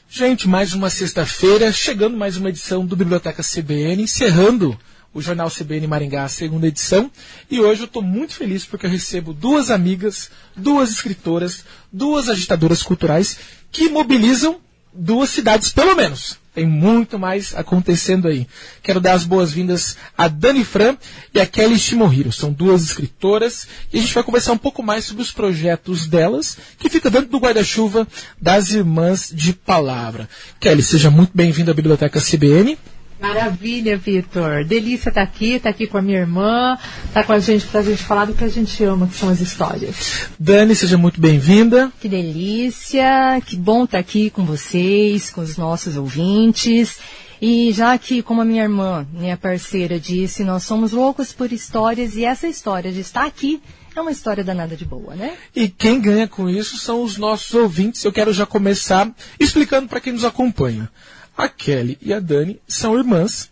Gente, mais uma sexta-feira, chegando mais uma edição do Biblioteca CBN, encerrando o Jornal CBN Maringá, a segunda edição. E hoje eu estou muito feliz porque eu recebo duas amigas, duas escritoras, duas agitadoras culturais que mobilizam duas cidades, pelo menos. Tem muito mais acontecendo aí. Quero dar as boas-vindas a Dani Fran e a Kelly Shimohiro. São duas escritoras e a gente vai conversar um pouco mais sobre os projetos delas, que fica dentro do guarda-chuva das Irmãs de Palavra. Kelly, seja muito bem-vinda à Biblioteca CBN. Maravilha, Vitor. Delícia estar aqui com a minha irmã, tá com a gente pra gente falar do que a gente ama, que são as histórias. Dani, seja muito bem-vinda. Que delícia, que bom estar aqui com vocês, com os nossos ouvintes. E já que, como a minha irmã, minha parceira, disse, nós somos loucos por histórias e essa história de estar aqui é uma história danada de boa, né? E quem ganha com isso são os nossos ouvintes. Eu quero já começar explicando para quem nos acompanha. A Kelly e a Dani são irmãs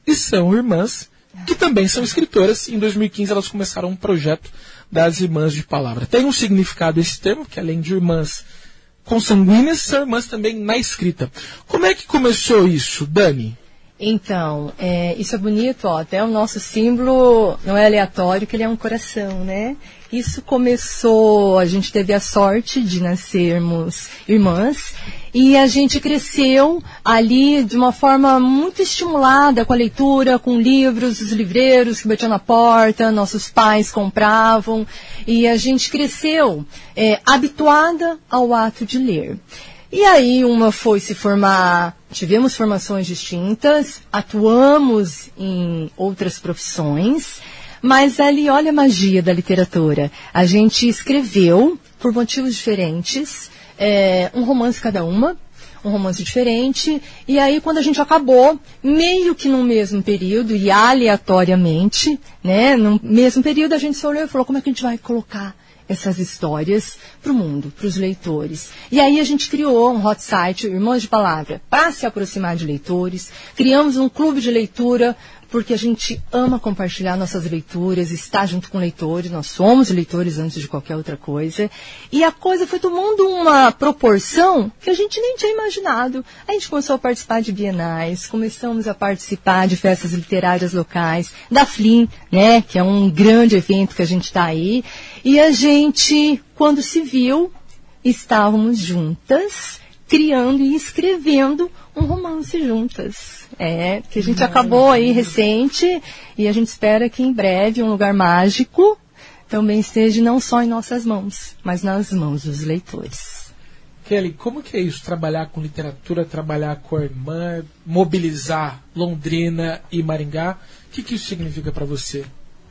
que também são escritoras. Em 2015 elas começaram um projeto das Irmãs de Palavra. Tem um significado esse termo, que além de irmãs consanguíneas, são irmãs também na escrita. Como é que começou isso, Dani? Então, isso é bonito, ó, até o nosso símbolo não é aleatório, que ele é um coração, né? Isso começou, a gente teve a sorte de nascermos irmãs e a gente cresceu ali de uma forma muito estimulada com a leitura, com livros, os livreiros que batiam na porta, nossos pais compravam e a gente cresceu habituada ao ato de ler. E aí uma foi se formar, tivemos formações distintas, atuamos em outras profissões, mas ali, olha a magia da literatura. A gente escreveu, por motivos diferentes, um romance cada uma, um romance diferente, e aí quando a gente acabou, meio que no mesmo período, e aleatoriamente, né, no mesmo período a gente se olhou e falou, como é que a gente vai colocar essas histórias para o mundo, para os leitores. E aí a gente criou um hot site, Irmãs de Palavra, para se aproximar de leitores. Criamos um clube de leitura, porque a gente ama compartilhar nossas leituras, estar junto com leitores. Nós somos leitores antes de qualquer outra coisa. E a coisa foi tomando uma proporção que a gente nem tinha imaginado. A gente começou a participar de bienais, começamos a participar de festas literárias locais, da FLIM, né, que é um grande evento que a gente está aí. E a gente, quando se viu, estávamos juntas, criando e escrevendo um romance juntas. Que a gente acabou aí recente e a gente espera que em breve um lugar mágico também esteja não só em nossas mãos, mas nas mãos dos leitores. Kelly, como que é isso? Trabalhar com literatura, trabalhar com a irmã, mobilizar Londrina e Maringá? O que isso significa para você?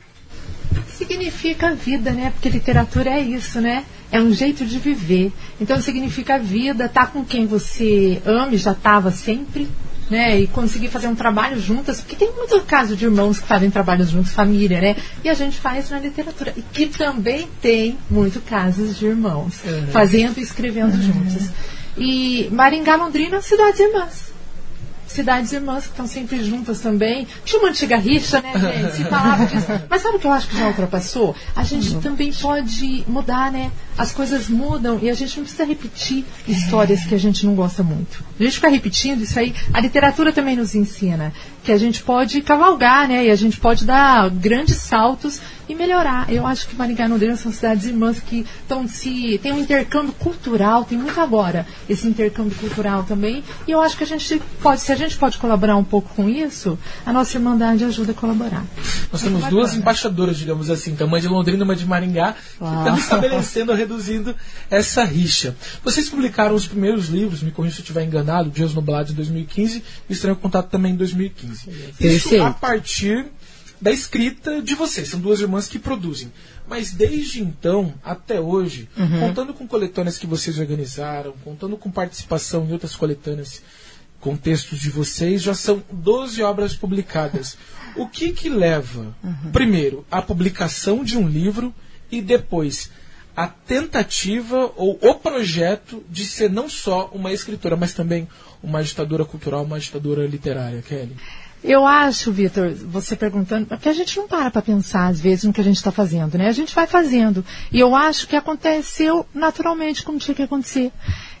Significa vida, né? Porque literatura é isso, né? É um jeito de viver. Então significa vida, tá com quem você ama, já estava sempre, né? E conseguir fazer um trabalho juntas, porque tem muito caso de irmãos que fazem trabalhos juntos, família, né? E a gente faz na literatura. E que também tem muito casos de irmãos fazendo e escrevendo juntos. E Maringá, Londrina, cidades irmãs. Cidades irmãs que estão sempre juntas também. Tinha uma antiga rixa, né, gente? Se falava disso. Mas sabe o que eu acho que já ultrapassou? A gente também pode mudar, né? As coisas mudam e a gente não precisa repetir histórias que a gente não gosta muito. A gente fica repetindo isso aí. A literatura também nos ensina que a gente pode cavalgar, né? E a gente pode dar grandes saltos e melhorar. Eu acho que Maringá e Londrina são cidades irmãs que tem um intercâmbio cultural, tem muito agora esse intercâmbio cultural também, e eu acho que se a gente pode colaborar um pouco com isso, a nossa irmandade ajuda a colaborar. Nós temos duas embaixadoras, digamos assim, então, uma de Londrina e uma de Maringá, que estão estabelecendo, reduzindo essa rixa. Vocês publicaram os primeiros livros, me corrija se eu estiver enganado, Dias Nublados em 2015 e Estranho Contato também em 2015. Isso a partir da escrita de vocês, são duas irmãs que produzem. Mas desde então, até hoje, contando com coletâneas que vocês organizaram, contando com participação em outras coletâneas, com textos de vocês, já são 12 obras publicadas. O que leva, primeiro, à publicação de um livro e depois a tentativa ou o projeto de ser não só uma escritora, mas também uma agitadora cultural, uma agitadora literária, Kelly? Eu acho, Vitor, você perguntando, porque a gente não para pensar, às vezes, no que a gente está fazendo, né? A gente vai fazendo. E eu acho que aconteceu naturalmente como tinha que acontecer.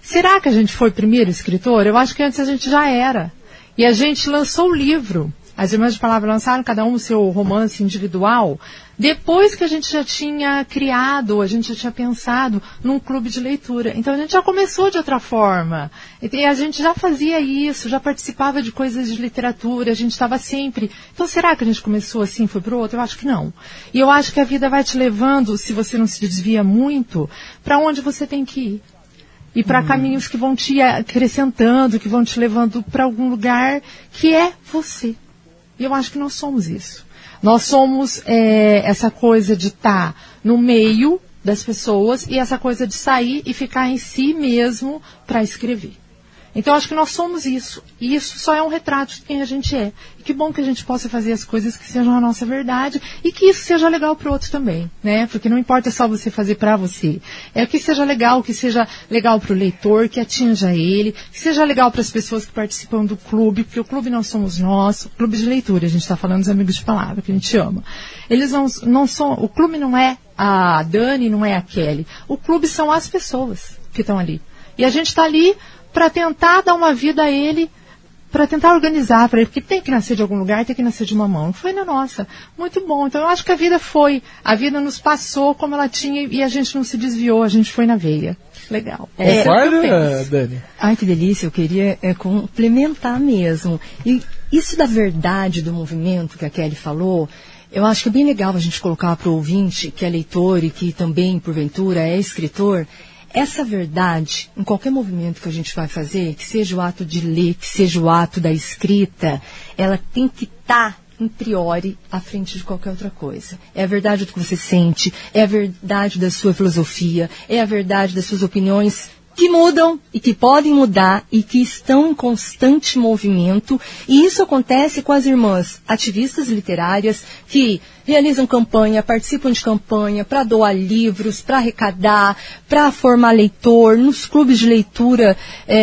Será que a gente foi primeiro escritor? Eu acho que antes a gente já era. E a gente lançou o livro. As Irmãs de Palavra lançaram cada um o seu romance individual, depois que a gente já tinha criado, a gente já tinha pensado num clube de leitura. Então a gente já começou de outra forma. E a gente já fazia isso, já participava de coisas de literatura, a gente estava sempre... Então será que a gente começou assim, foi pro outro? Eu acho que não. E eu acho que a vida vai te levando, se você não se desvia muito, para onde você tem que ir. E para caminhos que vão te acrescentando, que vão te levando para algum lugar que é você. E eu acho que nós somos isso. Nós somos essa coisa de estar no meio das pessoas e essa coisa de sair e ficar em si mesmo para escrever. Então, eu acho que nós somos isso. E isso só é um retrato de quem a gente é. E que bom que a gente possa fazer as coisas que sejam a nossa verdade e que isso seja legal para o outro também, né? Porque não importa só você fazer para você. É que seja legal para o leitor, que atinja ele, que seja legal para as pessoas que participam do clube, porque o clube não somos nós, o clube de leitura, a gente está falando dos Amigos de Palavra, que a gente ama. Eles não são, o clube não é a Dani, não é a Kelly. O clube são as pessoas que estão ali. E a gente está ali para tentar dar uma vida a ele, para tentar organizar para ele, porque tem que nascer de algum lugar, tem que nascer de uma mão. Não foi na nossa. Muito bom. Então eu acho que a vida nos passou como ela tinha e a gente não se desviou, a gente foi na veia. Legal. Concorda, Dani? Ai, que delícia, eu queria complementar mesmo. E isso da verdade do movimento que a Kelly falou, eu acho que é bem legal a gente colocar para o ouvinte, que é leitor e que também, porventura, é escritor, essa verdade, em qualquer movimento que a gente vai fazer, que seja o ato de ler, que seja o ato da escrita, ela tem que estar, in priori, à frente de qualquer outra coisa. É a verdade do que você sente, é a verdade da sua filosofia, é a verdade das suas opiniões que mudam e que podem mudar e que estão em constante movimento. E isso acontece com as irmãs ativistas literárias que realizam campanha, participam de campanha para doar livros, para arrecadar, para formar leitor, nos clubes de leitura,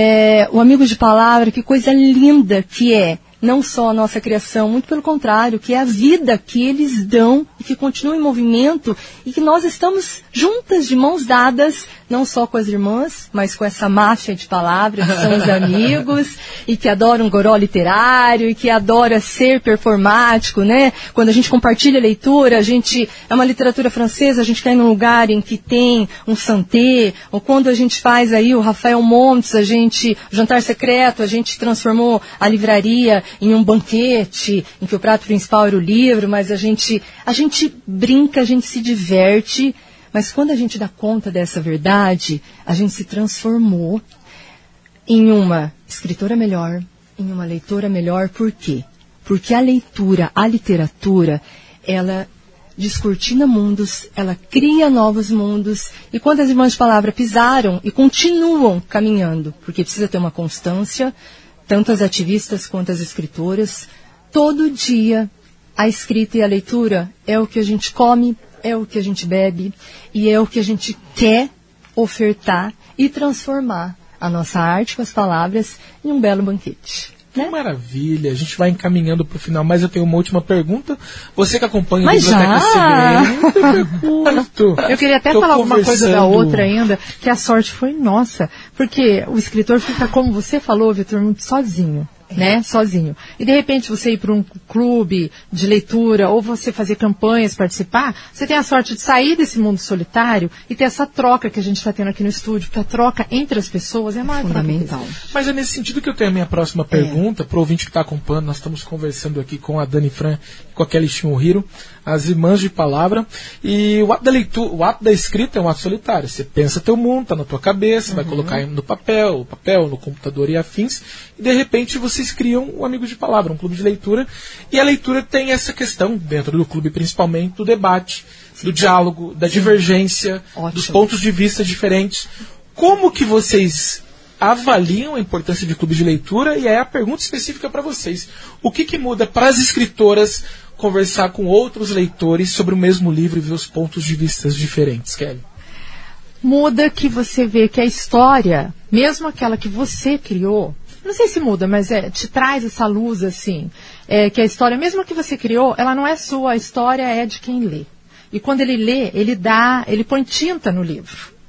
o Amigos de Palavra, que coisa linda que é. Não só a nossa criação, muito pelo contrário, que é a vida que eles dão e que continua em movimento e que nós estamos juntas, de mãos dadas, não só com as irmãs, mas com essa máfia de palavras, que são os amigos e que adoram goró literário e que adora ser performático, né? Quando a gente compartilha a leitura, é uma literatura francesa, a gente quer ir num lugar em que tem um santé, ou quando a gente faz aí o Rafael Montes, o Jantar Secreto, a gente transformou a livraria em um banquete, em que o prato principal era o livro, mas a gente brinca, a gente se diverte, mas quando a gente dá conta dessa verdade, a gente se transformou em uma escritora melhor, em uma leitora melhor. Por quê? Porque a literatura, ela descortina mundos, ela cria novos mundos, e quando as Irmãs de Palavra pisaram e continuam caminhando, porque precisa ter uma constância, tanto as ativistas quanto as escritoras, todo dia a escrita e a leitura é o que a gente come, é o que a gente bebe e é o que a gente quer ofertar e transformar a nossa arte com as palavras em um belo banquete. Que maravilha, a gente vai encaminhando para o final, mas eu tenho uma última pergunta. Você que acompanha a Biblioteca CBN, eu queria até falar alguma coisa da outra ainda, que a sorte foi nossa, porque o escritor fica, como você falou, Vitor, muito sozinho. Né, sozinho. E de repente você ir para um clube de leitura ou você fazer campanhas, participar, você tem a sorte de sair desse mundo solitário e ter essa troca que a gente está tendo aqui no estúdio, porque a troca entre as pessoas é mais fundamental. Mas é nesse sentido que eu tenho a minha próxima pergunta para o ouvinte que está acompanhando. Nós estamos conversando aqui com a Dani Fran e com a Kelly Shimomiro, as Irmãs de Palavra, e o ato da leitura, o ato da escrita é um ato solitário. Você pensa teu mundo, está na tua cabeça, vai colocar no papel, no computador e afins, e de repente vocês criam um Amigo de Palavra, um clube de leitura, e a leitura tem essa questão, dentro do clube principalmente, do debate, do diálogo, da divergência, dos pontos de vista diferentes. Como que vocês avaliam a importância de clube de leitura? E aí a pergunta específica para vocês: o que muda para as escritoras conversar com outros leitores sobre o mesmo livro e ver os pontos de vista diferentes, Kelly? Muda que você vê que a história, mesmo aquela que você criou, não sei se muda, mas te traz essa luz assim, que a história, mesmo que você criou, ela não é sua, a história é de quem lê. E quando ele lê, ele põe tinta no livro.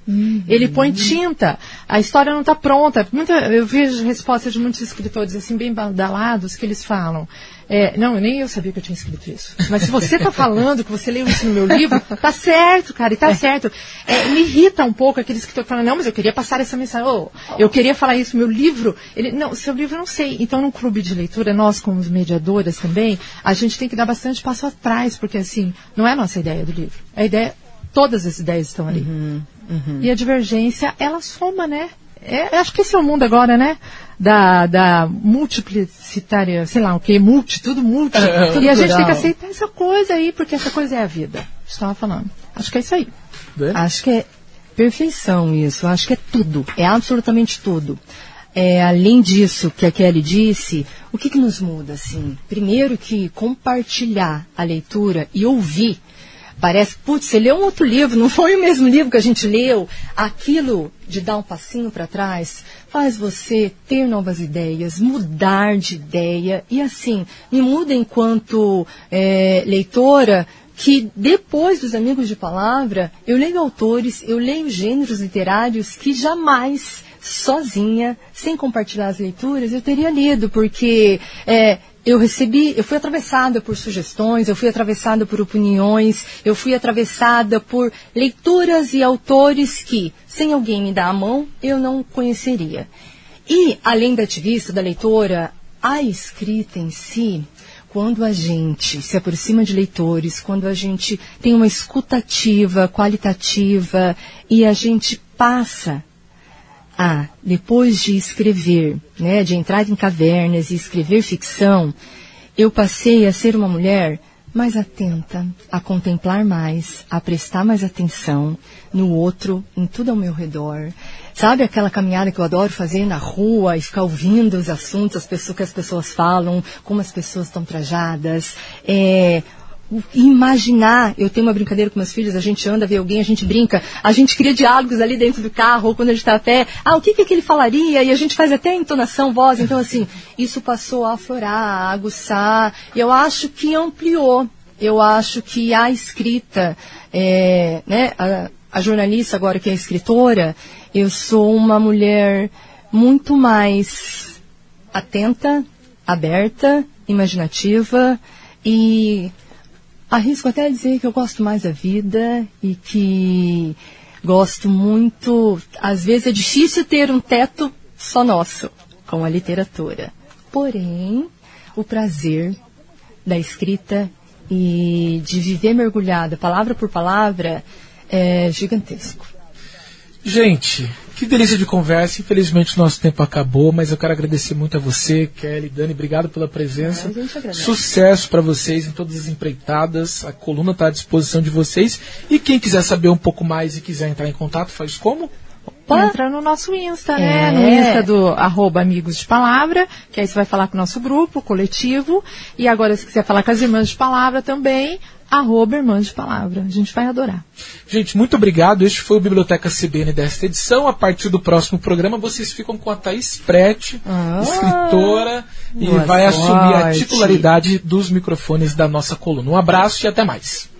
Ele põe tinta. A história não está pronta. Eu vejo respostas de muitos escritores assim bem badalados que eles falam: não, nem eu sabia que eu tinha escrito isso. Mas se você está falando que você leu isso no meu livro, tá certo, cara, e tá certo. Me irrita um pouco aqueles que estão falando: não, mas eu queria passar essa mensagem. Eu queria falar isso, meu livro. Não, seu livro eu não sei. Então, num clube de leitura, nós como mediadoras também, a gente tem que dar bastante passo atrás, porque assim, não é a nossa ideia do livro. A ideia, todas as ideias estão ali. E a divergência, ela soma, né? Acho que esse é o mundo agora, né? Da multiplicitária, sei lá o que, tudo multi. E a gente tem que aceitar essa coisa aí, porque essa coisa é a vida. Estava falando. Acho que é isso aí. Acho que é perfeição isso. Acho que é tudo. É absolutamente tudo. Além disso que a Kelly disse, o que nos muda, assim? Primeiro que compartilhar a leitura e ouvir. Parece, putz, você leu um outro livro, não foi o mesmo livro que a gente leu. Aquilo de dar um passinho para trás faz você ter novas ideias, mudar de ideia. E assim, me muda enquanto leitora, que depois dos Amigos de Palavra, eu leio autores, eu leio gêneros literários que jamais, sozinha, sem compartilhar as leituras, eu teria lido, porque... eu fui atravessada por sugestões, eu fui atravessada por opiniões, eu fui atravessada por leituras e autores que, sem alguém me dar a mão, eu não conheceria. E, além da ativista, da leitora, a escrita em si, quando a gente se aproxima de leitores, quando a gente tem uma escuta ativa, qualitativa, e a gente passa depois de escrever, né, de entrar em cavernas e escrever ficção, eu passei a ser uma mulher mais atenta, a contemplar mais, a prestar mais atenção no outro, em tudo ao meu redor. Sabe aquela caminhada que eu adoro fazer na rua e ficar ouvindo os assuntos, que as pessoas falam, como as pessoas estão trajadas, imaginar, eu tenho uma brincadeira com meus filhos, a gente anda, vê alguém, a gente brinca, a gente cria diálogos ali dentro do carro, ou quando a gente está a pé, o que ele falaria, e a gente faz até entonação, voz, então assim, isso passou a aflorar, a aguçar, e eu acho que ampliou, eu acho que a escrita, a jornalista agora que é escritora, eu sou uma mulher muito mais atenta, aberta, imaginativa, e arrisco até dizer que eu gosto mais da vida e que gosto muito... Às vezes é difícil ter um teto só nosso, com a literatura. Porém, o prazer da escrita e de viver mergulhada, palavra por palavra, é gigantesco. Gente, que delícia de conversa. Infelizmente o nosso tempo acabou, mas eu quero agradecer muito a você, Kelly, Dani, obrigado pela presença. Sucesso para vocês em todas as empreitadas. A coluna está à disposição de vocês. E quem quiser saber um pouco mais e quiser entrar em contato, faz como? Entra no nosso Insta, né? No Insta do @Amigos de Palavra, que aí você vai falar com o nosso grupo, coletivo. E agora, se quiser falar com as Irmãs de Palavra também, @Irmãs de Palavra. A gente vai adorar. Gente, muito obrigado. Este foi o Biblioteca CBN desta edição. A partir do próximo programa, vocês ficam com a Thaís Prete, escritora, e vai assumir a titularidade dos microfones da nossa coluna. Um abraço e até mais.